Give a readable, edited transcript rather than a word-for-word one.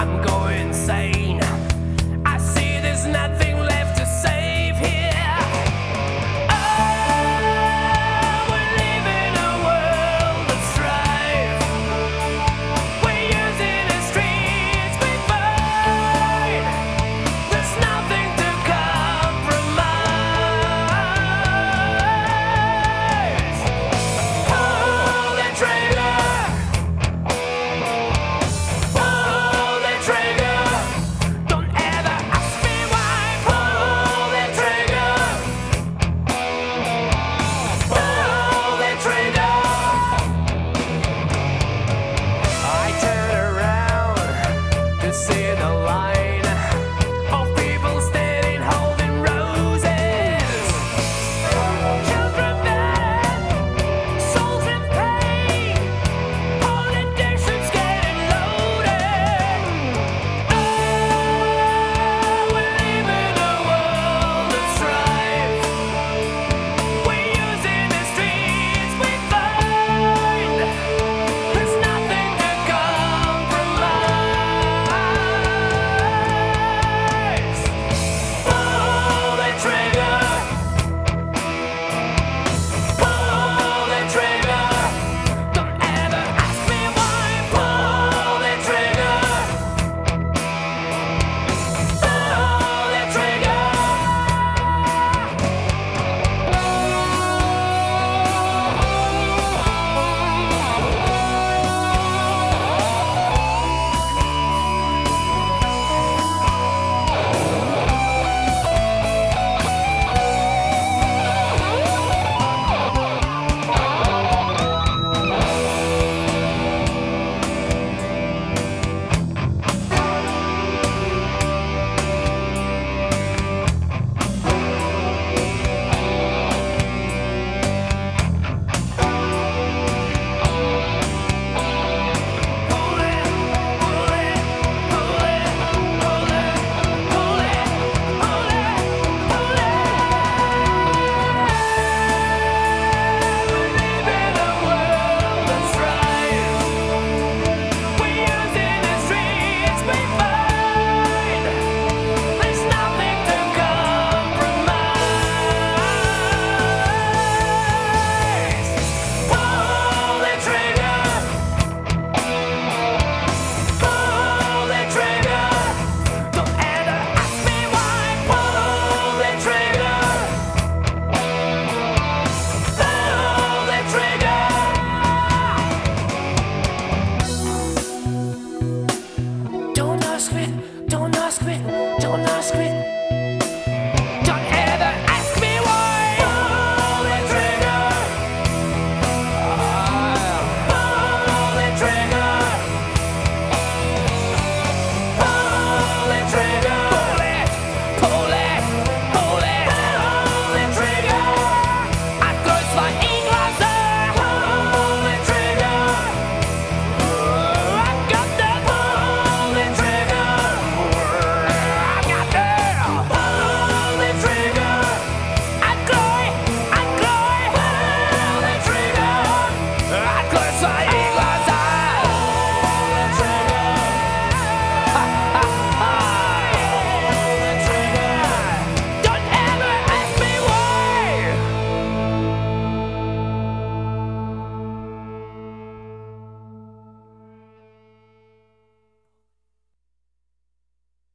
I'm going insane. I see there's nothing left to save here. Oh, we live in a world of strife. We're using the streets we find. There's nothing to compromise. Pull the trigger. Pull the trigger. Don't ever ask me why. Pull the trigger. Pull the trigger. I turn around to see the line of people standing holding roses. Children dead, souls in pain, all addictions getting loaded. Oh, we live in a world of strife. We're using the streets we find. There's nothing to compromise. Pull the trigger. Pull the trigger. Don't ever ask me why. Pull the trigger. Pull the trigger. Don't ask me